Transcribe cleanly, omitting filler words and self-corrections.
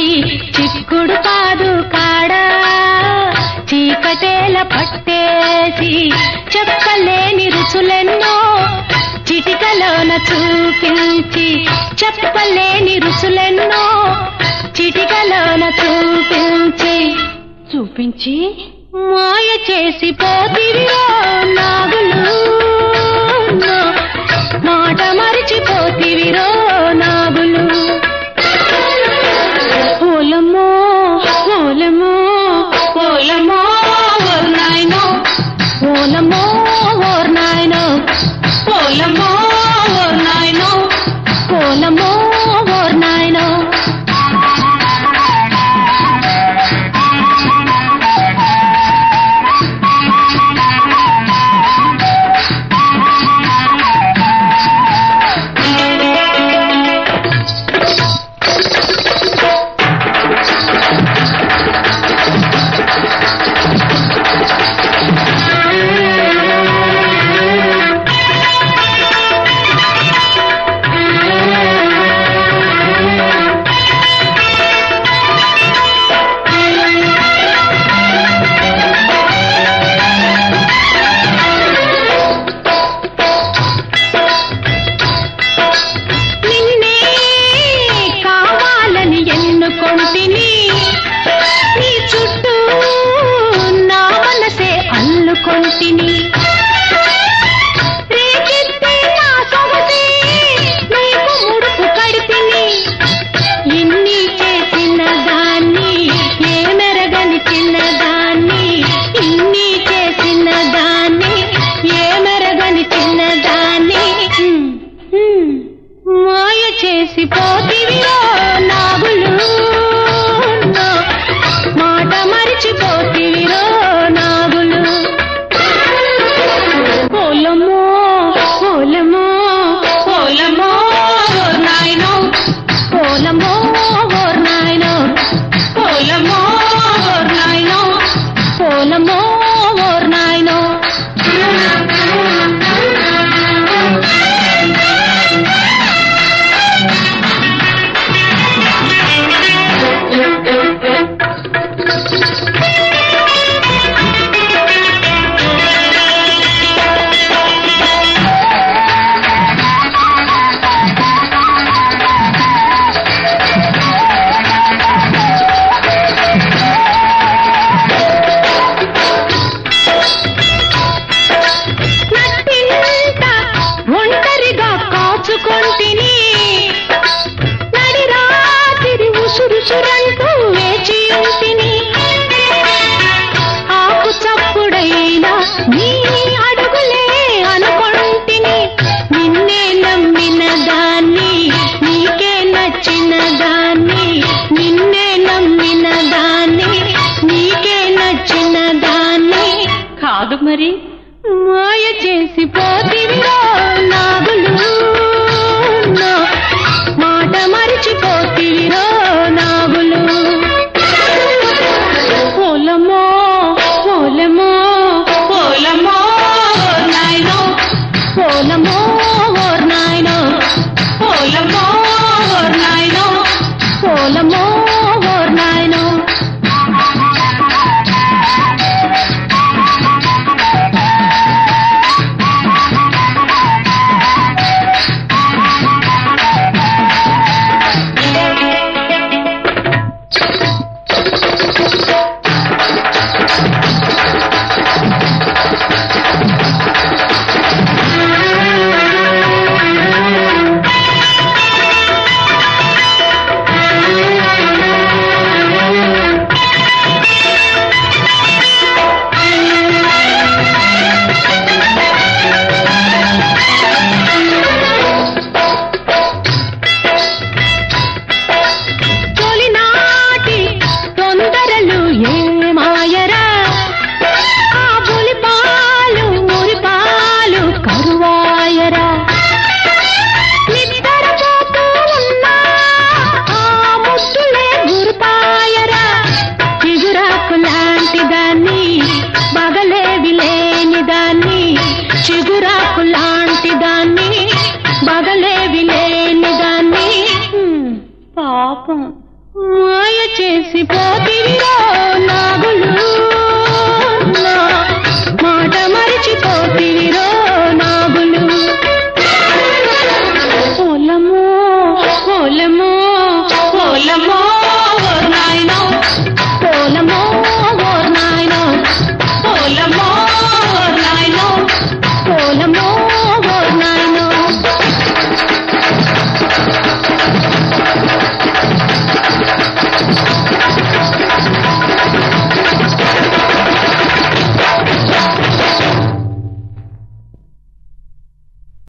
చిక్కుడు కాదు కాడా చీకటేల పట్టేసి చెప్పలేని రుచులెన్నో చిటికలోన చూపించి చెప్పలేని రుచులెన్నో చిటికలోన చూపించి మాయ చేసి పోతివిరో నాగులు మాట మరిచిపోతివిరో నాగులు ఓలమో ఓలమో ఓలమో ఓర్ నాయనో ఓలమో ఓర్ నాయనో ఓలమో ఓర్ నాయనో ఓలమో ఓర్ నాయనో చేసి పోతివిరో నాగులు మాట మరిచిపోతివిరో నాగులు ఓలమో ఓలమో ఓలమో ఓర్ నాయనో ఓలమో ఓర్ నాయనో ఓలమో ఓర్ నాయనో ఓలమో ఓర్ నాయనో ఆకు చప్పుడైనా నీ అడుగులే అనుకొంటిని నిన్నే నమ్మిన దాన్ని నీకే నచ్చిన దాన్ని నిన్నే నమ్మిన దాన్ని నీకే నచ్చిన దాన్ని కాదు మరి మాయ చేసి పోతివిరో నాగులు మాట మరిచిపోతివిరో నాగులు ఓలమో ఓలమో ఓలమో ఓర్ నాయనో ఓలమో ఓర్ నాయనో ఓలమో ఓర్ నాయనో ఓలమో ఓర్ నాయనో చిగురాకు లాంటి దాన్ని బగలేవి లేని దాన్ని పాపం మాయ చేసి పోతిరో నాగులు